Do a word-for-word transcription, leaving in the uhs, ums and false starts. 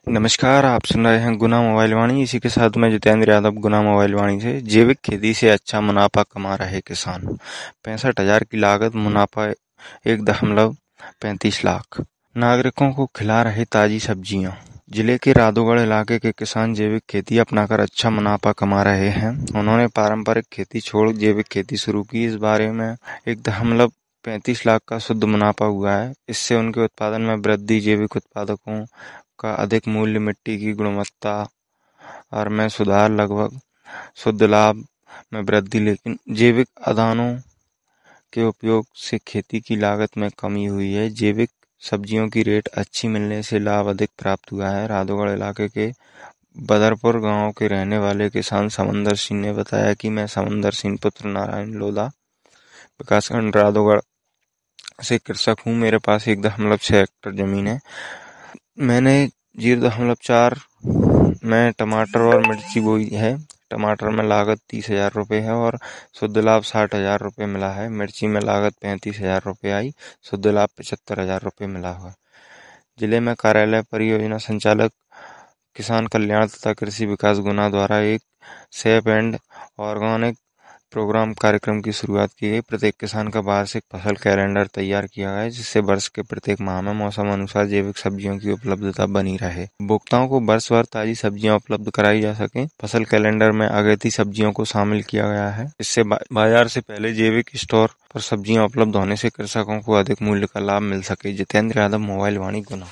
नमस्कार, आप सुन रहे हैं गुना मोबाइल वाणी। इसी के साथ मैं जितेंद्र यादव, गुना मोबाइल वाणी से। जैविक खेती से अच्छा मुनाफा कमा रहे किसान। पैंसठ हजार की लागत, मुनाफा एक दशमलव पैंतीस लाख। नागरिकों को खिला रहे ताजी सब्जियां। जिले के राधोगढ़ इलाके के किसान जैविक खेती अपनाकर अच्छा मुनाफा कमा रहे हैं। उन्होंने पारंपरिक खेती छोड़ जैविक खेती शुरू की। इस बारे में एक दशमलव पैंतीस लाख का शुद्ध मुनाफा हुआ है। इससे उनके उत्पादन में वृद्धि, जैविक उत्पादकों का अधिक मूल्य, मिट्टी की गुणवत्ता और में सुधार, लगभग शुद्ध लाभ में वृद्धि। लेकिन जैविक अदानों के उपयोग से खेती की लागत में कमी हुई है। जैविक सब्जियों की रेट अच्छी मिलने से लाभ अधिक प्राप्त हुआ है। राधोगढ़ इलाके के बदरपुर गांव के रहने वाले किसान समंदर सिंह ने बताया कि मैं समंदर सिंह पुत्र नारायण लोधा, विकासखंड राधोगढ़ से कृषक हूँ। मेरे पास एक दशमलव छह हेक्टेयर जमीन है। मैंने जीरो दशमलव चार में टमाटर और मिर्ची बोई है। टमाटर में लागत तीस हजार रुपये है और शुद्ध लाभ साठ हजार रुपये मिला है। मिर्ची में लागत पैंतीस हजार रुपये आई, शुद्ध लाभ पचहत्तर हजार रुपये मिला हुआ। जिले में कार्यालय परियोजना संचालक किसान कल्याण तथा कृषि विकास गुना द्वारा एक सेफ एंड ऑर्गेनिक प्रोग्राम कार्यक्रम की शुरुआत की गई। प्रत्येक किसान का वार्षिक फसल कैलेंडर तैयार किया गया है, जिससे वर्ष के प्रत्येक माह में मौसम अनुसार जैविक सब्जियों की उपलब्धता बनी रहे। उपभोक्ताओं को वर्ष भर ताजी सब्जियां उपलब्ध कराई जा सके। फसल कैलेंडर में अगेती सब्जियों को शामिल किया गया है। इससे बाजार से पहले जैविक स्टोर पर सब्जियां उपलब्ध होने से कृषकों को अधिक मूल्य का लाभ मिल सके। जितेंद्र यादव, मोबाइल वाणी, गुना।